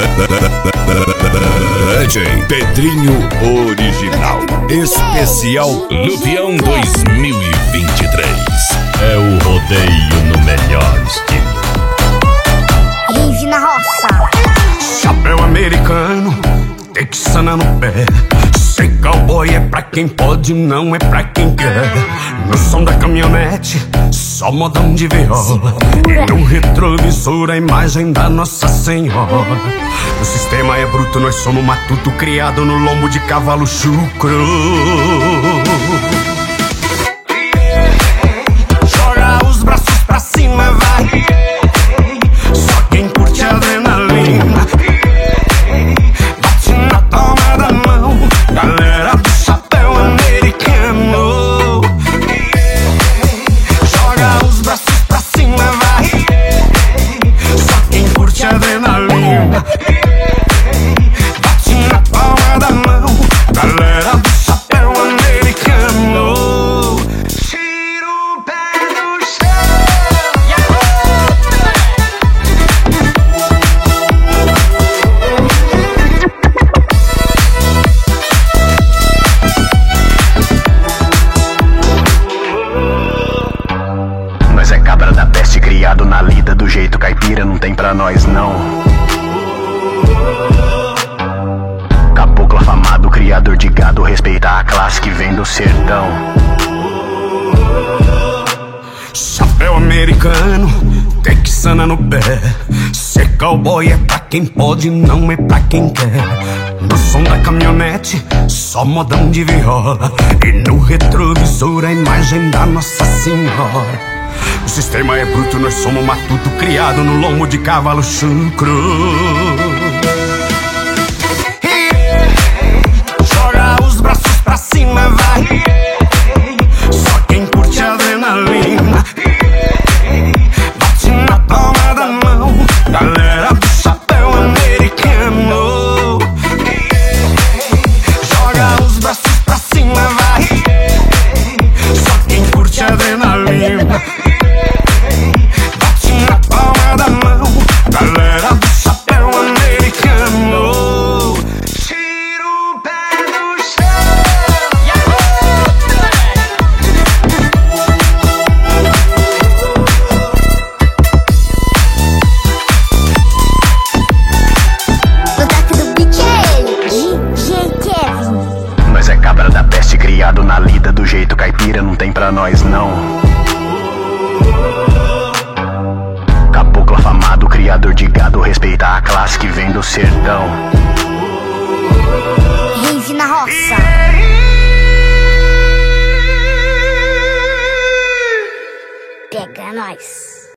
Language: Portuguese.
DJ Pedrinho Original Especial Lupião 2023. É o rodeio no melhor estilo. Rave na roça. Chapéu americano, texana no pé. Ser cowboy é pra quem pode, não é pra quem quer. No som da caminhonete, só modão de viola. E no retrovisor a imagem da Nossa Senhora. O sistema é bruto, nós somos matuto, criado no lombo de cavalo chucro. Joga os braços pra cima, vai. Só quem curte adrenalina. Bate na palma da mão, galera do chapéu americano. Joga os braços pra cima, vai. Só quem curte adrenalina. Bate na palma da mão, galera do chapéu americano. Tira o pé do chão. Nós é cabra da peste, criado na lida do jeito caipira, não tem pra nós não. Caboclo afamado, criador de gado, respeita a classe que vem do sertão. Chapéu americano, texana no pé. Ser cowboy é pra quem pode, não é pra quem quer. No som da caminhonete, só modão de viola. E no retrovisor a imagem da Nossa Senhora. O sistema é bruto, nós somos matuto, criado no lombo de cavalo chucro. Joga os braços pra cima, vai. Só quem curte adrenalina. Bate na palma da mão, galera do chapéu americano. Joga os braços pra cima, vai. Só quem curte adrenalina. Bate na palma da mão, galera do chapéu americano. Tira o pé do chão. No toque do DJ Kevin. Nós é cabra da peste, criado na lida do jeito caipira, não tem pra nós não. Caboclo afamado, criador de gado, respeita a classe que vem do sertão. Rave na roça. Pega nós.